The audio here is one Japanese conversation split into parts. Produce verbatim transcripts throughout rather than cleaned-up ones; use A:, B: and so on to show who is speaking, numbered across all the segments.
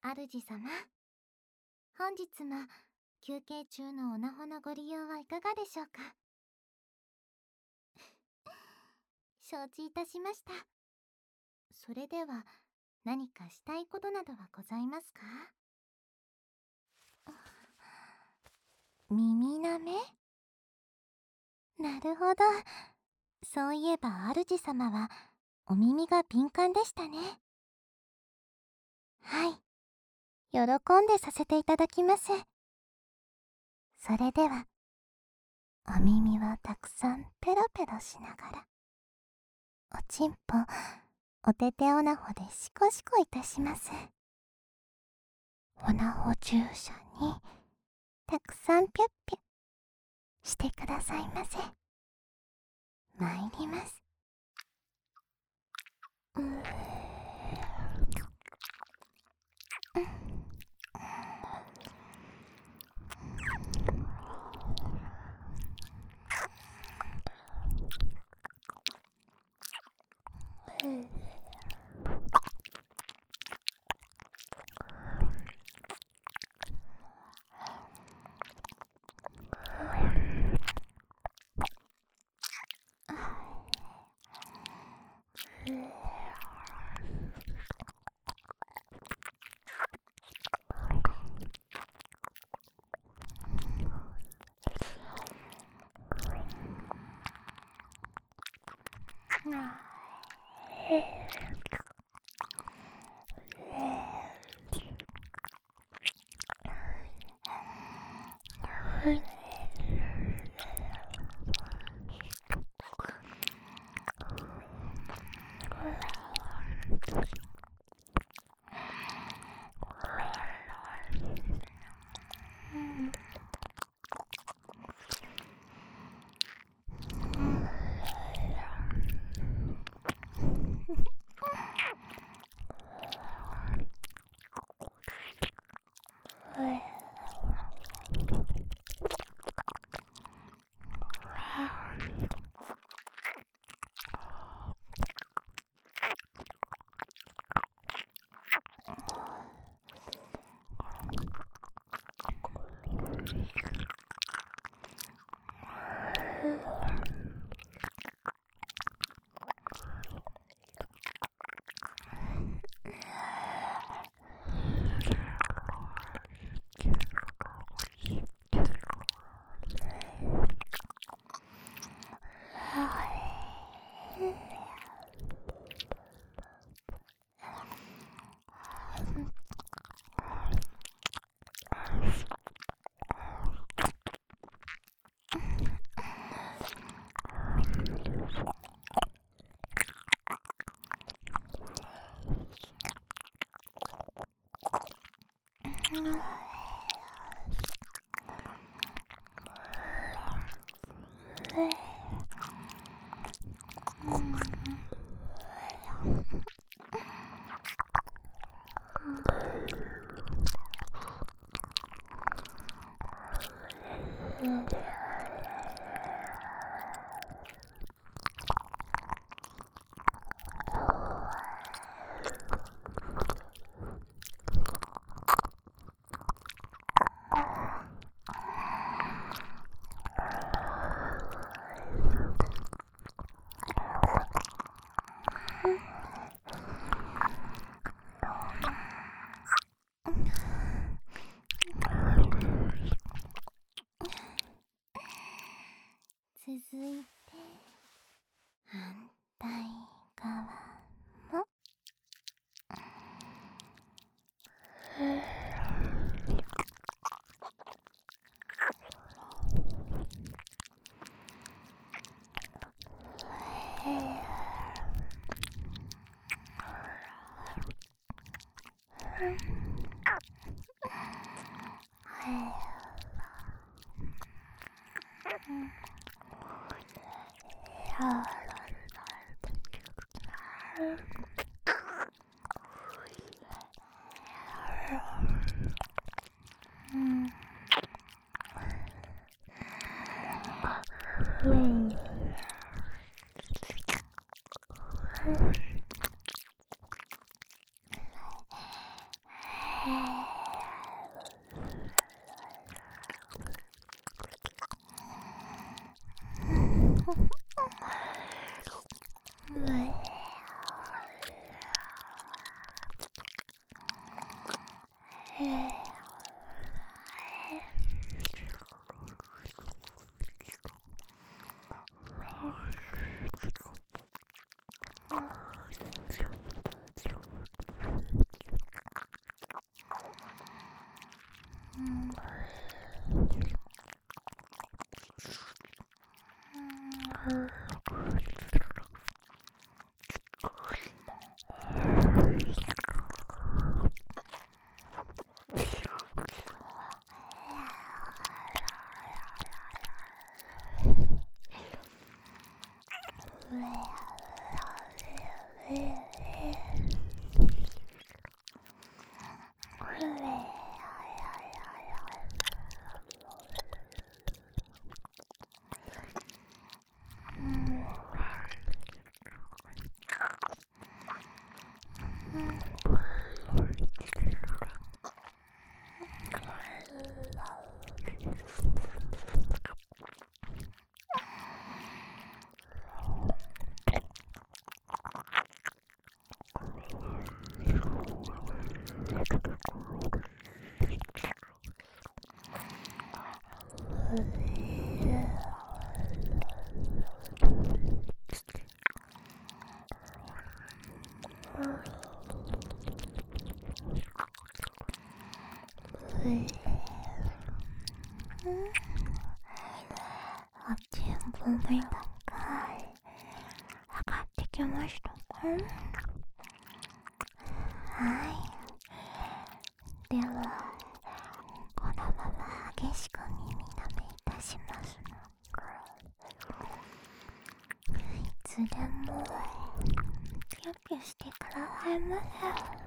A: 主様、本日も休憩中のオナホのご利用はいかがでしょうか。承知いたしました。それでは何かしたいことなどはございますか？耳なめ？なるほど。そういえば主様はお耳が敏感でしたね。はい、喜んでさせていただきます。それではお耳はたくさんペロペロしながら、おちんぽおてておなほでシコシコいたします。おなほ注射にたくさんピュッピュッしてくださいませ。参ります。うん、続いて反対側も。 おちんぽめがかい上がってきましたか？はい。ではこのまま激しく耳舐めいたしますので、いつでもピュピュしてくださいませ。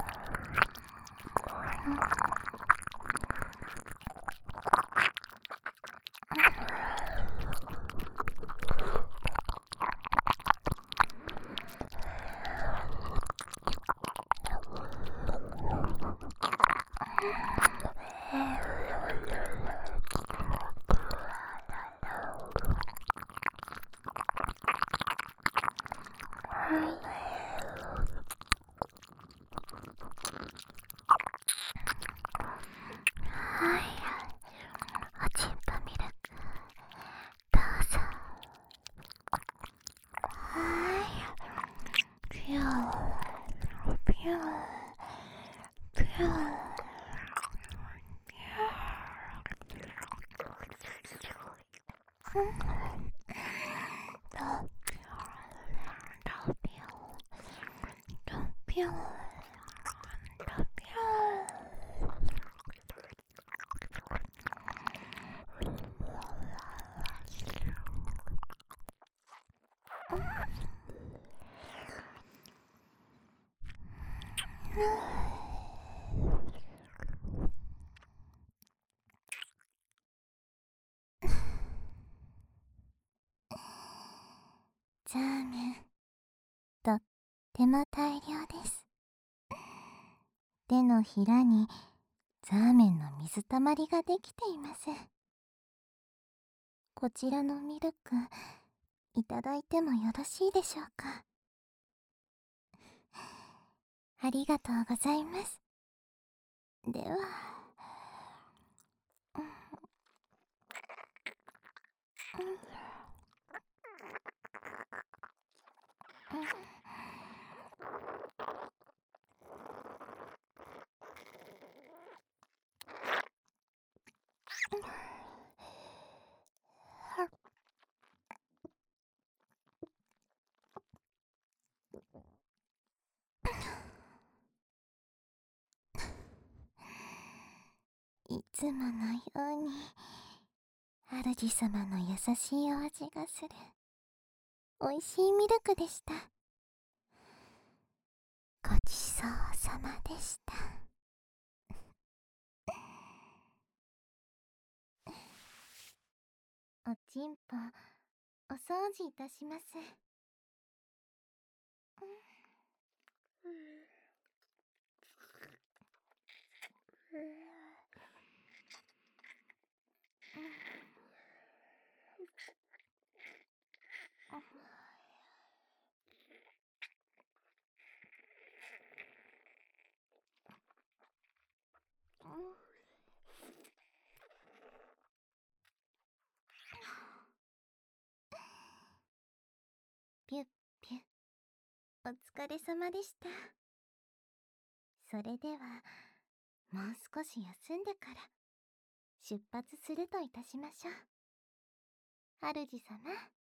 A: はい、おちんぽミルクどうぞ。はい、ピューピューピューピュー。ザーメン、とっても大量です。手のひらにザーメンの水たまりができています。こちらのミルク、いただいてもよろしいでしょうか？ありがとうございます。では、うんうんいつものように主様の優しいお味がするおいしいミルクでした。ごちそうさまでした。おちんぽ、お掃除いたします。 ぴゅ。お疲れ様でした。それでは、もう少し休んでから、出発するといたしましょう。主様、